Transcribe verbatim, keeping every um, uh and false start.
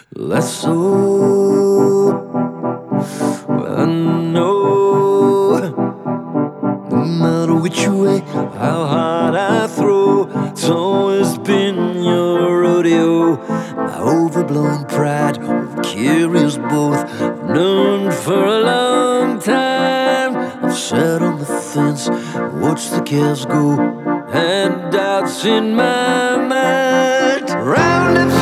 Let's hope. I know no matter which way, how hard I throw, it's always been your rodeo. My overblown pride, curious both, I've known for a long time. I've sat on the fence, watched the cows go, and doubts in my mind. Round up